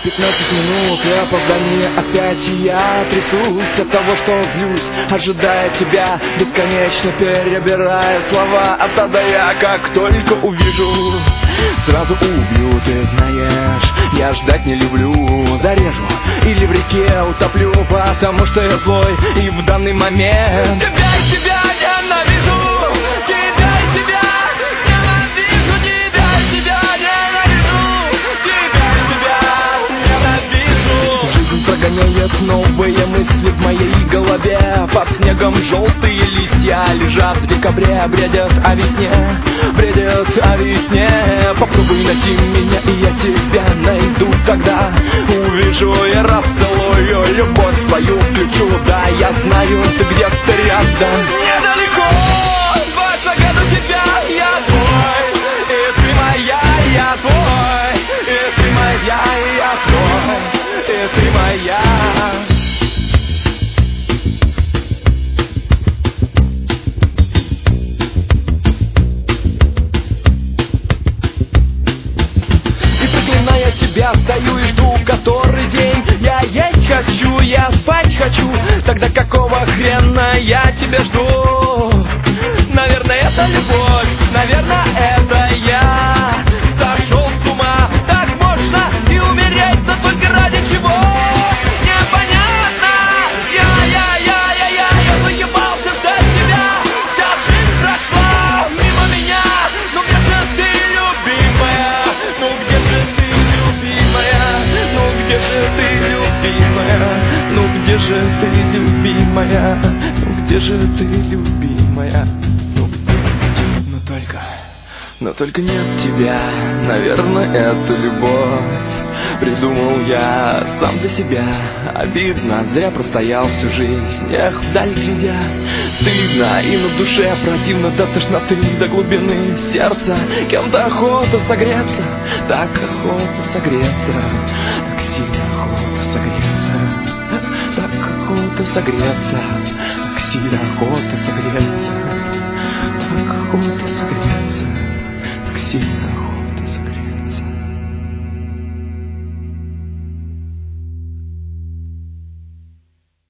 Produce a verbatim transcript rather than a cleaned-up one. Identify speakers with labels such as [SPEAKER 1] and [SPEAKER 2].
[SPEAKER 1] Пятнадцать минут и опоздание опять, и я трясусь от того, что злюсь, ожидая тебя, бесконечно перебирая слова. А тогда я, как только увижу, сразу убью, ты знаешь. Я ждать не люблю, зарежу или в реке утоплю, потому что я злой и в данный момент тебя и тебя ненавижу. Тебя и тебя ненавижу, тебя и тебя ненавижу, тебя и тебя ненавижу. Жизнь прогоняет новые мысли в моей голове. Под снегом желтые листья лежат в декабре, бредят о весне, бредят о весне. Попробуй найти меня, и я тебя найду. Тогда увижу и расцелую, любовь свою включу. Да, я знаю, ты где-то рядом, недалеко. Два шага до тебя, я твой, и ты моя, я твой, и ты моя, я твой, и ты моя. Я стою и жду который день. Я есть хочу, я спать хочу. Тогда какого хрена я тебя жду? Наверное, это любовь, наверное, это я сошел с ума. Так можно и умереть, но только ради чего? Непонятно. Я, я, я, я, я, я заебался ждать тебя. Вся жизнь прошла мимо меня. Ну где же ты, любимая? Ну где же ты? Ну где же ты, любимая? Ну где же ты, любимая? Ну где же ты, любимая? Ну, но только, но только нет тебя. Наверное, это любовь. Придумал я сам для себя. Обидно, зря простоял всю жизнь. Эх, вдаль глядя, стыдно и на душе противно до тошноты, до глубины сердца. Кем-то охота согреться, так охота согреться, так сильно охота согреться, так охота согреться, так сильно охота согреться.